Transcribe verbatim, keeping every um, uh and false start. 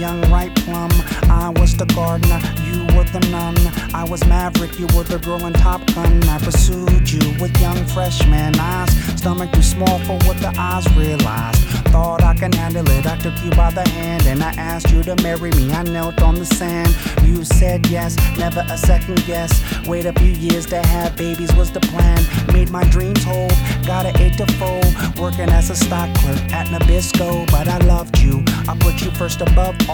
young ripe plum. I was the gardener, you were the nun. I was Maverick, you were the girl in Top Gun. I pursued you with young freshman eyes, stomach too small for what the eyes realized. Thought I can handle it, I took you by the hand and I asked you to marry me. I knelt on the sand, you said yes, never a second guess. Wait a few years to have babies was the plan. Made my dreams whole, got an eight to fold, working as a stock clerk at Nabisco. But I loved you, I put you first above all.